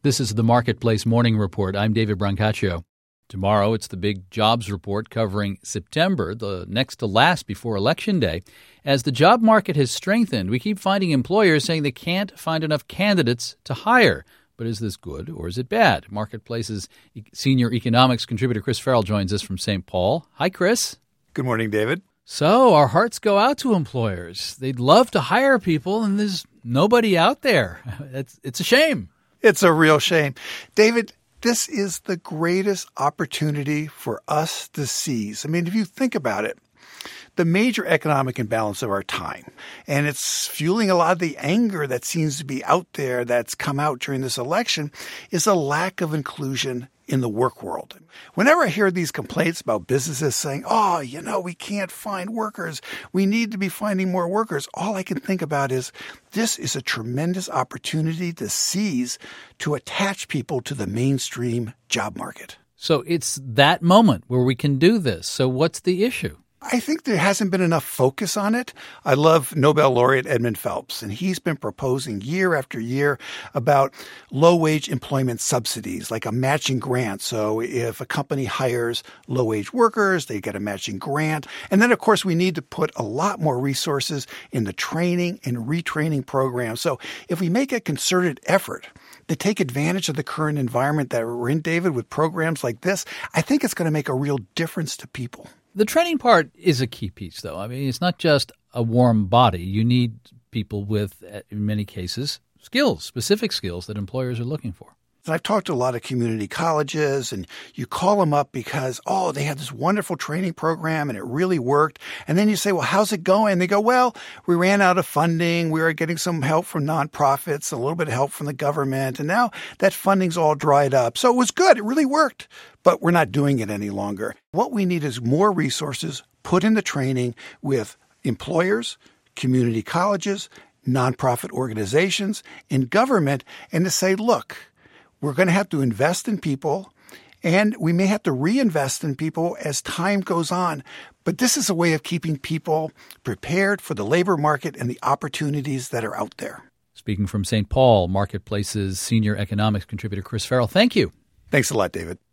This is the Marketplace Morning Report. I'm David Brancaccio. Tomorrow, it's the big jobs report covering September, the next to last before Election Day. As the job market has strengthened, we keep finding employers saying they can't find enough candidates to hire. But is this good or is it bad? Marketplace's senior economics contributor Chris Farrell joins us from St. Paul. Hi, Chris. Good morning, David. So our hearts go out to employers. They'd love to hire people, and there's nobody out there. It's a shame. It's a real shame. David, this is the greatest opportunity for us to seize. I mean, if you think about it, the major economic imbalance of our time, and it's fueling a lot of the anger that seems to be out there that's come out during this election, is a lack of inclusion in the work world. Whenever I hear these complaints about businesses saying, we can't find workers, we need to be finding more workers, all I can think about is this is a tremendous opportunity to seize to attach people to the mainstream job market. So it's that moment where we can do this. So what's the issue? I think there hasn't been enough focus on it. I love Nobel laureate Edmund Phelps, and he's been proposing year after year about low-wage employment subsidies, like a matching grant. So if a company hires low-wage workers, they get a matching grant. And then, of course, we need to put a lot more resources in the training and retraining program. So if we make a concerted effort to take advantage of the current environment that we're in, David, with programs like this, I think it's going to make a real difference to people. The training part is a key piece, though. I mean, it's not just a warm body. You need people with, in many cases, skills, specific skills that employers are looking for. And I've talked to a lot of community colleges, and you call them up because, they had this wonderful training program and it really worked. And then you say, well, how's it going? And they go, well, we ran out of funding. We were getting some help from nonprofits, a little bit of help from the government. And now that funding's all dried up. So it was good. It really worked. But we're not doing it any longer. What we need is more resources put in the training with employers, community colleges, nonprofit organizations, and government, and to say, look, we're going to have to invest in people, and we may have to reinvest in people as time goes on. But this is a way of keeping people prepared for the labor market and the opportunities that are out there. Speaking from St. Paul, Marketplace's senior economics contributor Chris Farrell, thank you. Thanks a lot, David.